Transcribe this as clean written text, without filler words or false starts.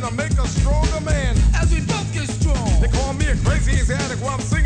to make a stronger man. As we both get strong. They call me a crazy addict while I'm singing